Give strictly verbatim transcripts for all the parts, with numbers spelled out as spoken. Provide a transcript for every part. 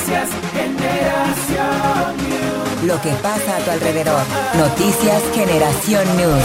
Noticias Generación News. Lo que pasa a tu alrededor. Noticias Generación News.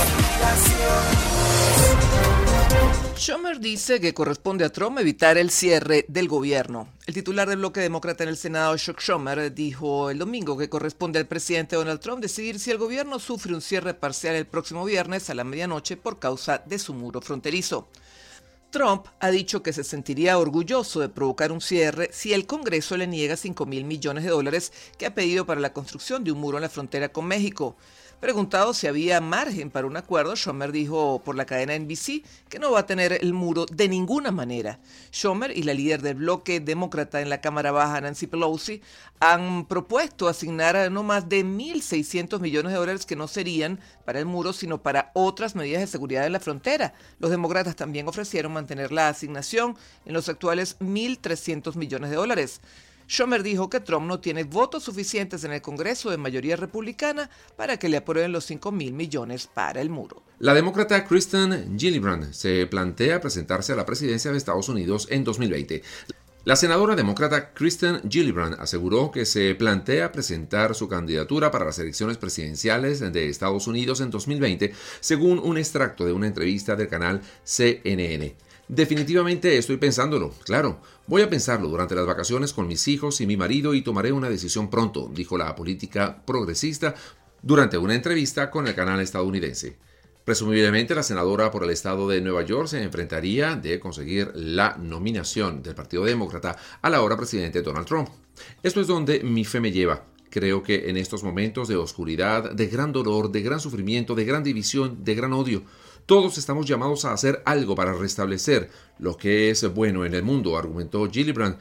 Schumer dice que corresponde a Trump evitar el cierre del gobierno. El titular del bloque demócrata en el Senado, Chuck Schumer, dijo el domingo que corresponde al presidente Donald Trump decidir si el gobierno sufre un cierre parcial el próximo viernes a la medianoche por causa de su muro fronterizo. Trump ha dicho que se sentiría orgulloso de provocar un cierre si el Congreso le niega cinco mil millones de dólares que ha pedido para la construcción de un muro en la frontera con México. Preguntado si había margen para un acuerdo, Schumer dijo por la cadena N B C que no va a tener el muro de ninguna manera. Schumer y la líder del bloque demócrata en la Cámara Baja, Nancy Pelosi, han propuesto asignar no más de mil seiscientos millones de dólares que no serían para el muro, sino para otras medidas de seguridad en la frontera. Los demócratas también ofrecieron mantener la asignación en los actuales mil trescientos millones de dólares. Schumer dijo que Trump no tiene votos suficientes en el Congreso de mayoría republicana para que le aprueben los cinco mil millones para el muro. La demócrata Kirsten Gillibrand se plantea presentarse a la presidencia de Estados Unidos en dos mil veinte. La senadora demócrata Kirsten Gillibrand aseguró que se plantea presentar su candidatura para las elecciones presidenciales de Estados Unidos en dos mil veinte, según un extracto de una entrevista del canal C N N. Definitivamente estoy pensándolo, claro. Voy a pensarlo durante las vacaciones con mis hijos y mi marido y tomaré una decisión pronto, dijo la política progresista durante una entrevista con el canal estadounidense. Presumiblemente la senadora por el estado de Nueva York se enfrentaría de conseguir la nominación del Partido Demócrata al ahora presidente Donald Trump. Esto es donde mi fe me lleva. Creo que en estos momentos de oscuridad, de gran dolor, de gran sufrimiento, de gran división, de gran odio, todos estamos llamados a hacer algo para restablecer lo que es bueno en el mundo, argumentó Gillibrand.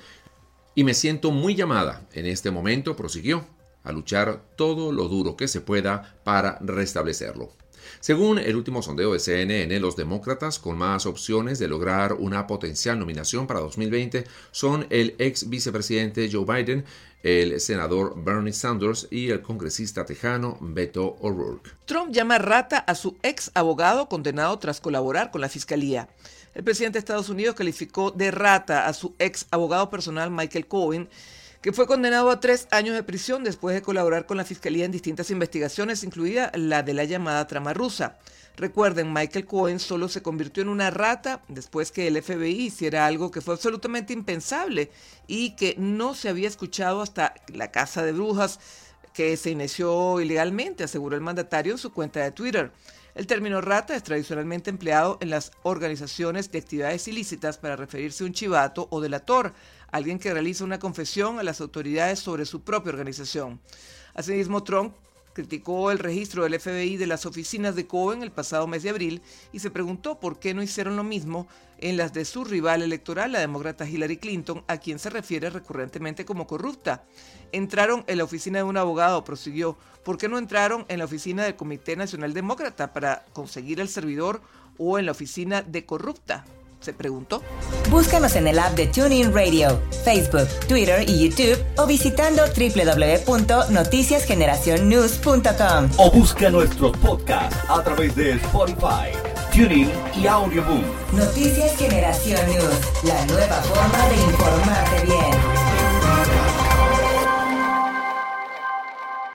Y me siento muy llamada en este momento, prosiguió, a luchar todo lo duro que se pueda para restablecerlo. Según el último sondeo de C N N, los demócratas con más opciones de lograr una potencial nominación para dos mil veinte son el ex vicepresidente Joe Biden, el senador Bernie Sanders y el congresista tejano Beto O'Rourke. Trump llama rata a su ex abogado condenado tras colaborar con la fiscalía. El presidente de Estados Unidos calificó de rata a su ex abogado personal Michael Cohen, que fue condenado a tres años de prisión después de colaborar con la fiscalía en distintas investigaciones, incluida la de la llamada trama rusa. Recuerden, Michael Cohen solo se convirtió en una rata después que el F B I hiciera algo que fue absolutamente impensable y que no se había escuchado hasta la caza de brujas que se inició ilegalmente, aseguró el mandatario en su cuenta de Twitter. El término rata es tradicionalmente empleado en las organizaciones de actividades ilícitas para referirse a un chivato o delator, alguien que realiza una confesión a las autoridades sobre su propia organización. Asimismo, Trump criticó el registro del F B I de las oficinas de Cohen el pasado mes de abril y se preguntó por qué no hicieron lo mismo en las de su rival electoral, la demócrata Hillary Clinton, a quien se refiere recurrentemente como corrupta. Entraron en la oficina de un abogado, prosiguió. ¿Por qué no entraron en la oficina del Comité Nacional Demócrata para conseguir el servidor o en la oficina de corrupta?, se preguntó. Búscanos en el app de TuneIn Radio, Facebook, Twitter y YouTube o visitando doble u doble u doble u punto noticias generación news punto com. O busca nuestros podcasts a través de Spotify, TuneIn y Audioboom. Noticias Generación News, la nueva forma de informarte bien.